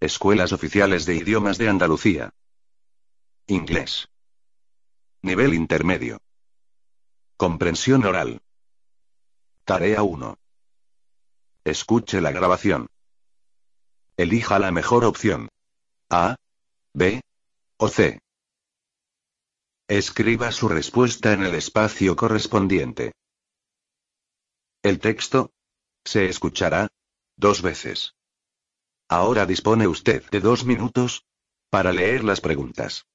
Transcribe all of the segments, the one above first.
Escuelas oficiales de idiomas de Andalucía. Inglés. Nivel intermedio. Comprensión oral. Tarea 1. Escuche la grabación. Elija la mejor opción. A, B o C. Escriba su respuesta en el espacio correspondiente. El texto se escuchará 2 veces. Ahora dispone usted de 2 minutos para leer las preguntas.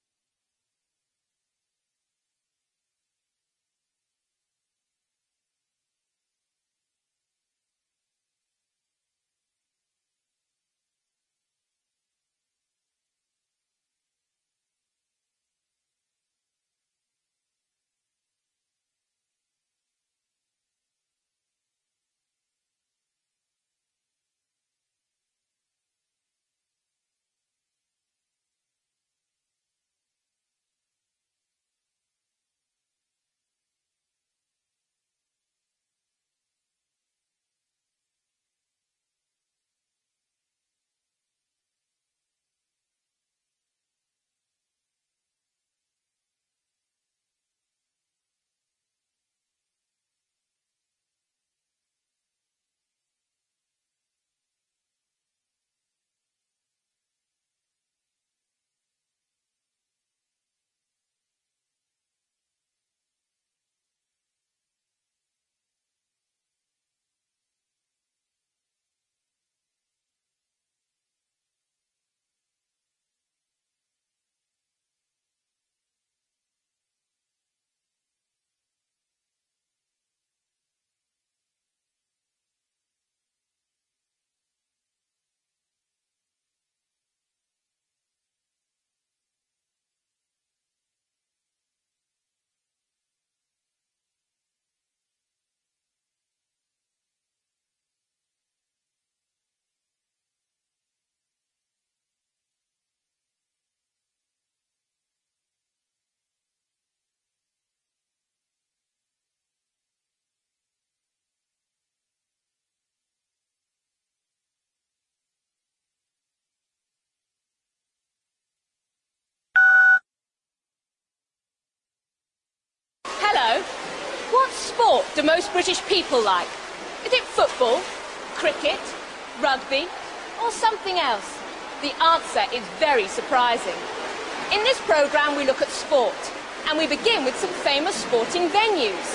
Hello. What sport do most British people like? Is it football, cricket, rugby, or something else? The answer is very surprising. In this programme we look at sport, and we begin with some famous sporting venues.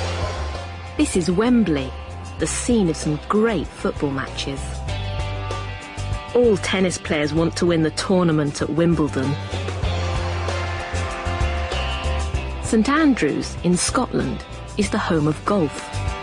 This is Wembley, the scene of some great football matches. All tennis players want to win the tournament at Wimbledon. St Andrews in Scotland is the home of golf.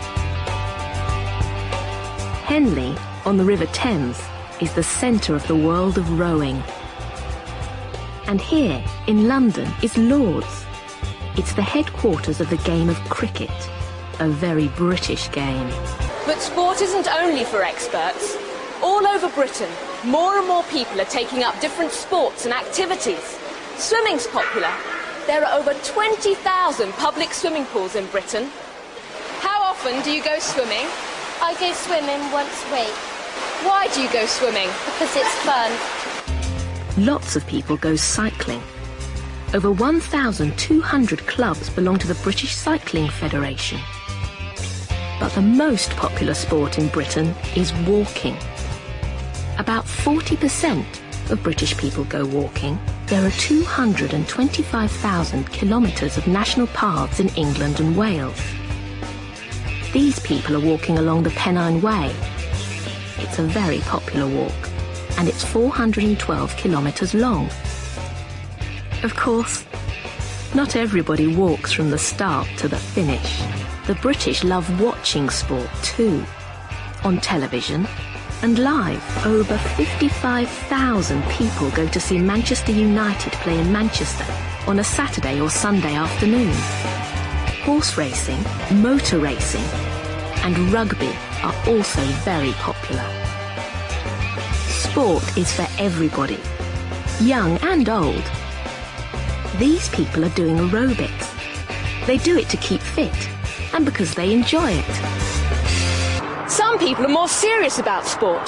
Henley on the River Thames is the centre of the world of rowing. And here in London is Lord's. It's the headquarters of the game of cricket, a very British game. But sport isn't only for experts. All over Britain, more and more people are taking up different sports and activities. Swimming's popular. There are over 20,000 public swimming pools in Britain. How often do you go swimming? I go swimming once a week. Why do you go swimming? Because it's fun. Lots of people go cycling. Over 1,200 clubs belong to the British Cycling Federation. But the most popular sport in Britain is walking. About 40% of British people go walking. There are 225,000 kilometres of national paths in England and Wales. These people are walking along the Pennine Way. It's a very popular walk, and it's 412 kilometres long. Of course, not everybody walks from the start to the finish. The British love watching sport too, on television and live. Over 55,000 people go to see Manchester United play in Manchester on a Saturday or Sunday afternoon. Horse racing, motor racing, and rugby are also very popular. Sport is for everybody, young and old. These people are doing aerobics. They do it to keep fit and because they enjoy it. Some people are more serious about sport.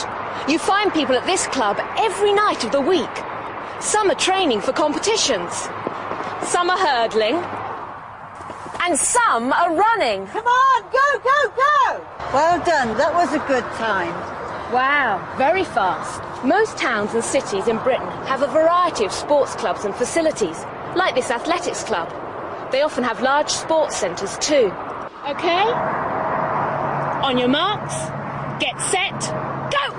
You find people at this club every night of the week. Some are training for competitions. Some are hurdling. And some are running. Come on, go, go, go! Well done, that was a good time. Wow, very fast. Most towns and cities in Britain have a variety of sports clubs and facilities, like this athletics club. They often have large sports centres too. OK? On your marks, get set, go!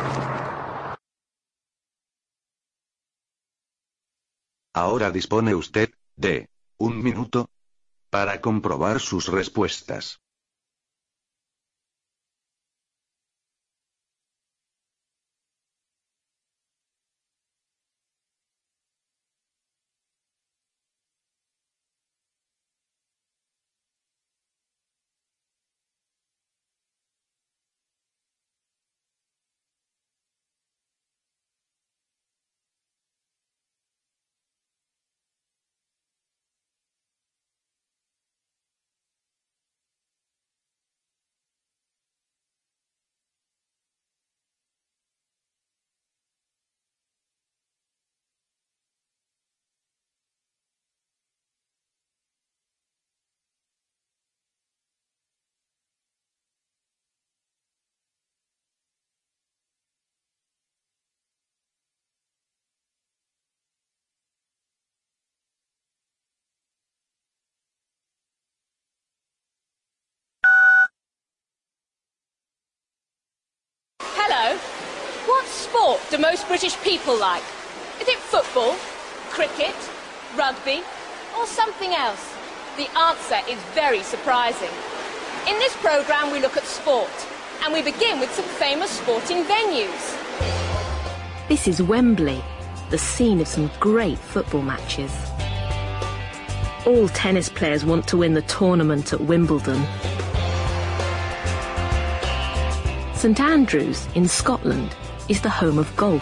Ahora dispone usted de 1 minuto para comprobar sus respuestas. Hello. What sport do most British people like? Is it football, cricket, rugby, or something else? The answer is very surprising. In this programme we look at sport, and we begin with some famous sporting venues. This is Wembley, the scene of some great football matches. All tennis players want to win the tournament at Wimbledon. St Andrews in Scotland is the home of golf.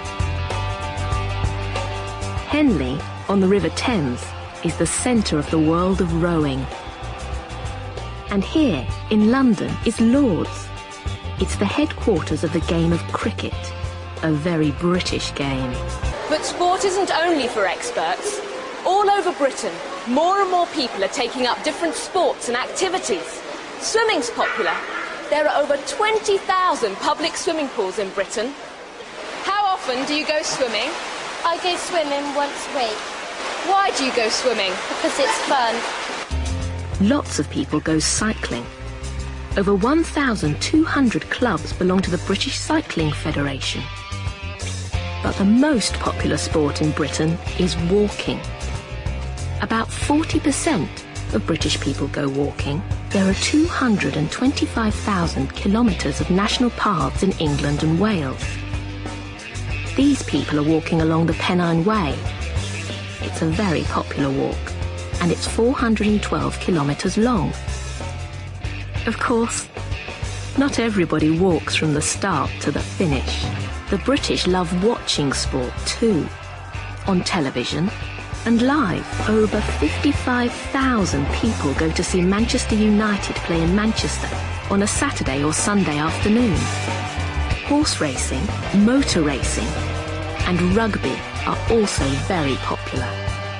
Henley on the River Thames is the centre of the world of rowing. And here in London is Lord's. It's the headquarters of the game of cricket, a very British game. But sport isn't only for experts. All over Britain, more and more people are taking up different sports and activities. Swimming's popular. There are over 20,000 public swimming pools in Britain. How often do you go swimming? I go swimming once a week. Why do you go swimming? Because it's fun. Lots of people go cycling. Over 1,200 clubs belong to the British Cycling Federation. But the most popular sport in Britain is walking. About 40% of British people go walking. There are 225,000 kilometres of national paths in England and Wales. These people are walking along the Pennine Way. It's a very popular walk, and it's 412 kilometres long. Of course, not everybody walks from the start to the finish. The British love watching sport too, on television and live. Over 55,000 people go to see Manchester United play in Manchester on a Saturday or Sunday afternoon. Horse racing, motor racing and rugby are also very popular.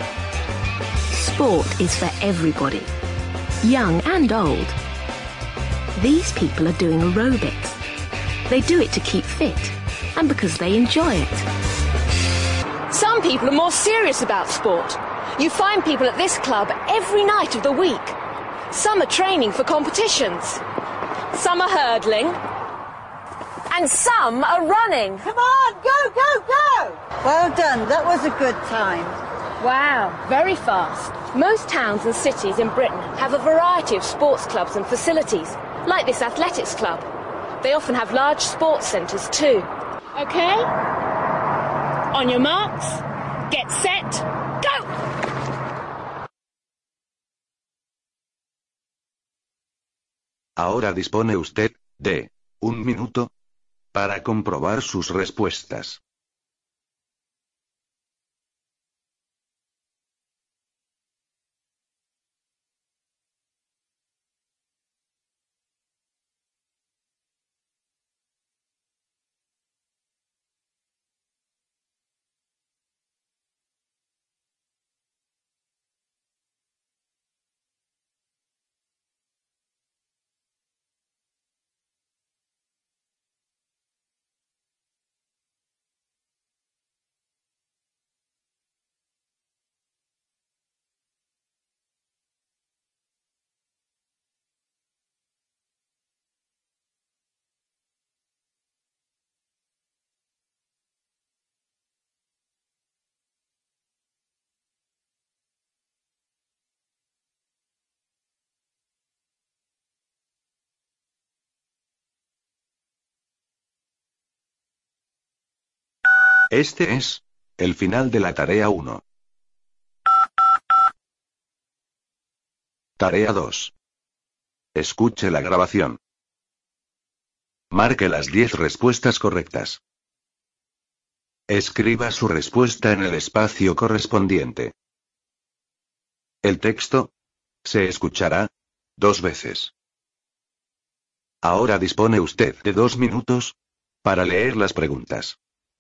Sport is for everybody, young and old. These people are doing aerobics. They do it to keep fit and because they enjoy it. Some people are more serious about sport. You find people at this club every night of the week. Some are training for competitions. Some are hurdling. And some are running. Come on, go, go, go! Well done, that was a good time. Wow, very fast. Most towns and cities in Britain have a variety of sports clubs and facilities, like this athletics club. They often have large sports centres too. OK? On your marks, get set, go! Ahora dispone usted de 1 minuto para comprobar sus respuestas. Este es el final de la tarea 1. Tarea 2. Escuche la grabación. Marque las 10 respuestas correctas. Escriba su respuesta en el espacio correspondiente. El texto se escuchará 2 veces. Ahora dispone usted de 2 minutos para leer las preguntas.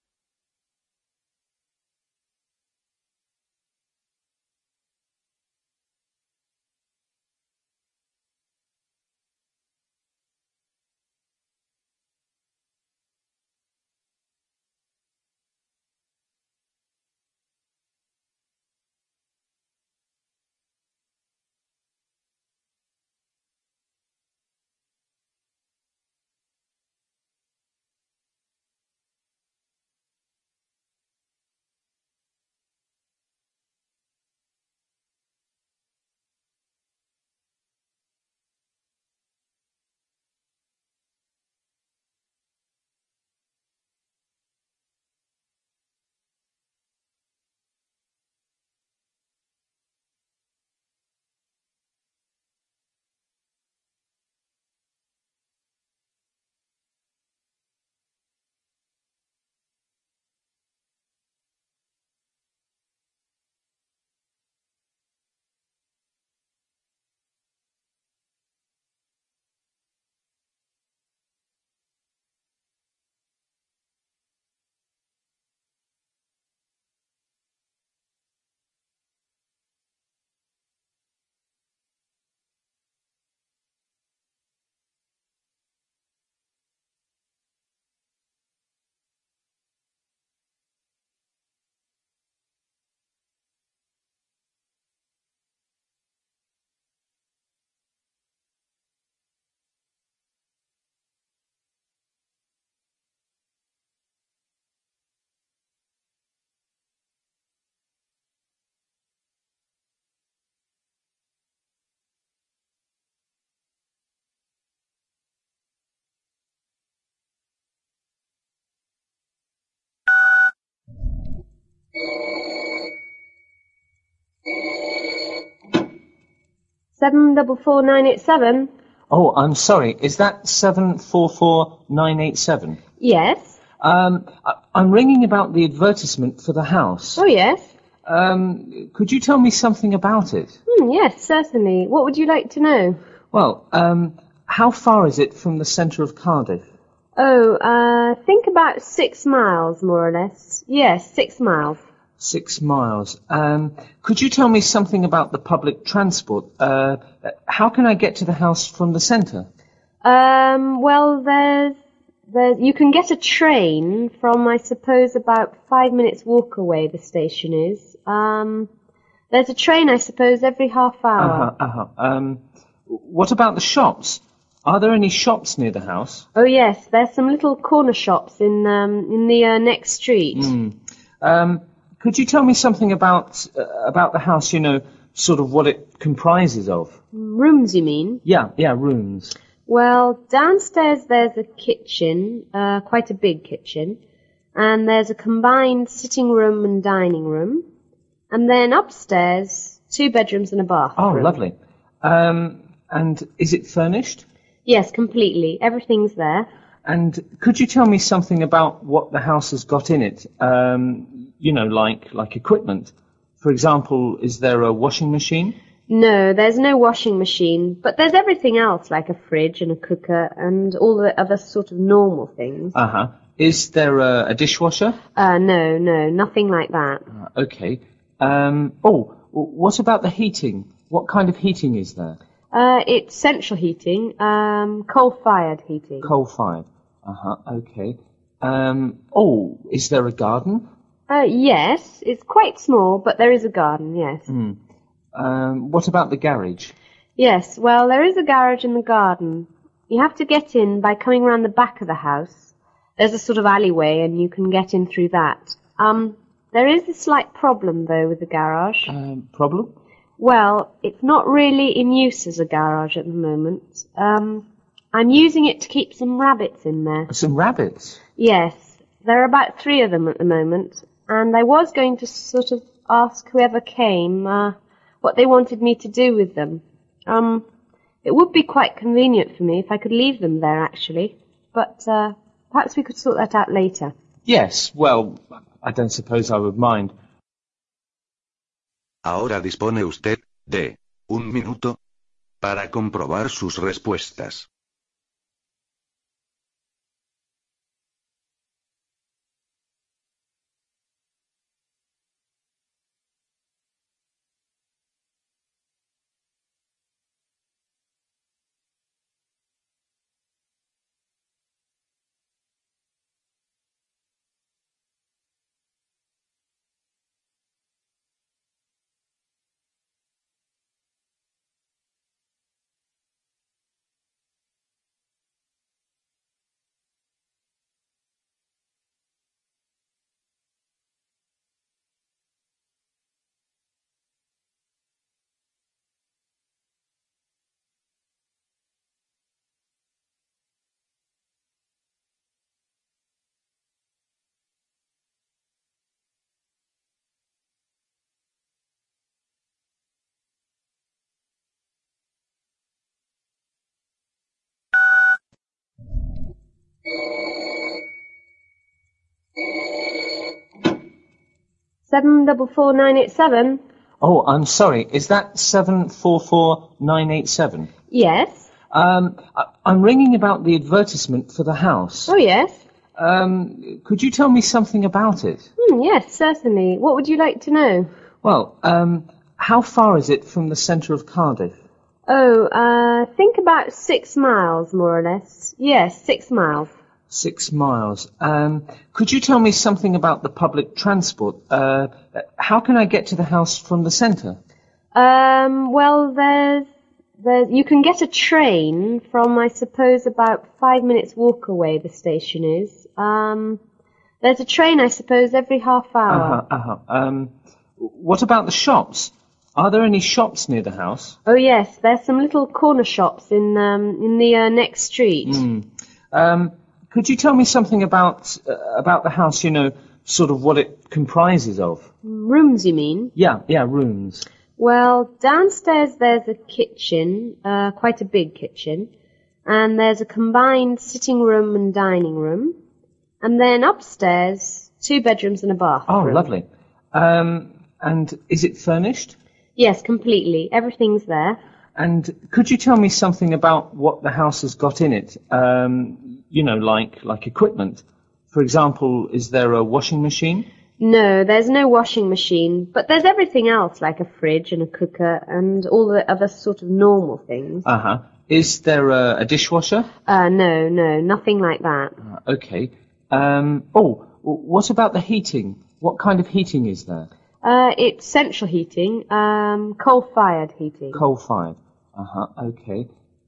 Seven 44987. Oh, I'm sorry. Is that 744987? Yes. I'm ringing about the advertisement for the house. Oh, yes. Could you tell me something about it? Yes, certainly. What would you like to know? Well, how far is it from the centre of Cardiff? Think about 6 miles, more or less. Yes, 6 miles. 6 miles. Could you tell me something about the public transport? How can I get to the house from the centre? Well, you can get a train from, I suppose, about 5 minutes walk away, the station is. There's a train, I suppose, every half hour. What about the shops? Are there any shops near the house? Oh, yes, there's some little corner shops in the next street. Could you tell me something about the house, sort of what it comprises of? Rooms, you mean? Yeah, rooms. Well, downstairs there's a kitchen, quite a big kitchen, and there's a combined sitting room and dining room, and then upstairs, 2 bedrooms and a bathroom. Oh, lovely. And is it furnished? Yes, completely. Everything's there. And could you tell me something about what the house has got in it? Like equipment. For example, is there a washing machine? No, there's no washing machine, but there's everything else, like a fridge and a cooker and all the other sort of normal things. Is there a dishwasher? No, nothing like that. Okay. What about the heating? What kind of heating is there? It's central heating, coal-fired heating. Coal-fired. Okay. Is there a garden? Yes, it's quite small, but there is a garden, yes. What about the garage? Yes, well, there is a garage in the garden. You have to get in by coming round the back of the house. There's a sort of alleyway, and you can get in through that. There is a slight problem, though, with the garage. Problem? Well, it's not really in use as a garage at the moment. I'm using it to keep some rabbits in there. Some rabbits? Yes. there are about 3 of them at the moment, and I was going to sort of ask whoever came what they wanted me to do with them. It would be quite convenient for me if I could leave them there, actually, but perhaps we could sort that out later. Yes, well, I don't suppose I would mind. Ahora dispone usted de 1 minuto para comprobar sus respuestas. Seven 44987? Oh, I'm sorry, is that 744987? Yes. I'm ringing about the advertisement for the house. Oh, yes. Could you tell me something about it? Yes, certainly. What would you like to know? Well, how far is it from the centre of Cardiff? Think about 6 miles, more or less. Yes, 6 miles. 6 miles. Could you tell me something about the public transport? How can I get to the house from the centre? Well, you can get a train from, I suppose, about 5 minutes walk away, the station is. There's a train, I suppose, every half hour. What about the shops? Are there any shops near the house? Oh, yes, there's some little corner shops in the next street. Could you tell me something about the house, sort of what it comprises of? Rooms, you mean? Yeah, rooms. Well, downstairs there's a kitchen, quite a big kitchen, and there's a combined sitting room and dining room, and then upstairs, 2 bedrooms and a bathroom. Oh, lovely. And is it furnished? Yes, completely. Everything's there. And could you tell me something about what the house has got in it? Like equipment. For example, is there a washing machine? No, there's no washing machine, but there's everything else, like a fridge and a cooker and all the other sort of normal things. Is there a dishwasher? No, nothing like that. Okay. What about the heating? What kind of heating is there? It's central heating, coal-fired heating. Coal-fired. Okay.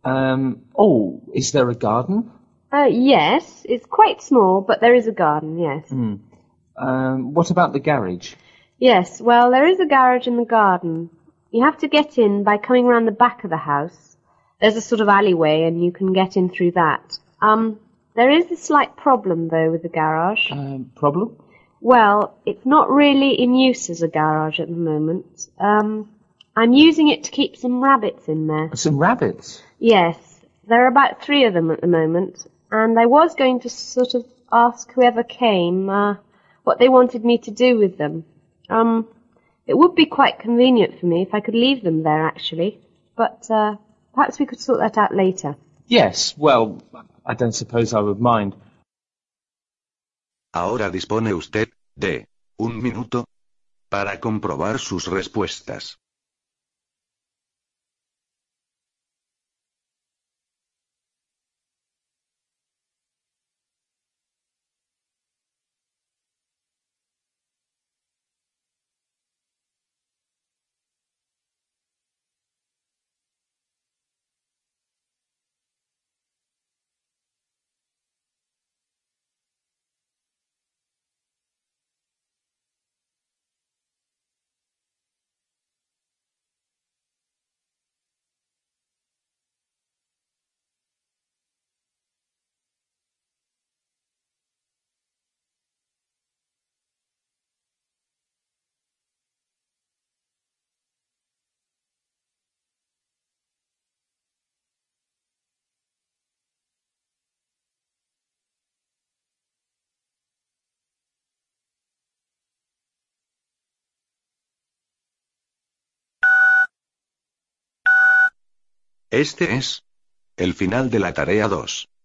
Is there a garden? Yes, it's quite small, but there is a garden, yes. What about the garage? Yes, well, there is a garage in the garden. You have to get in by coming round the back of the house. There's a sort of alleyway, and you can get in through that. There is a slight problem, though, with the garage. Problem? Well, it's not really in use as a garage at the moment. I'm using it to keep some rabbits in there. Some rabbits? Yes, there are about 3 of them at the moment, and I was going to sort of ask whoever came what they wanted me to do with them. It would be quite convenient for me if I could leave them there, actually, but perhaps we could sort that out later. Yes, well, I don't suppose I would mind. Ahora dispone usted de 1 minuto para comprobar sus respuestas. Este es el final de la tarea 2.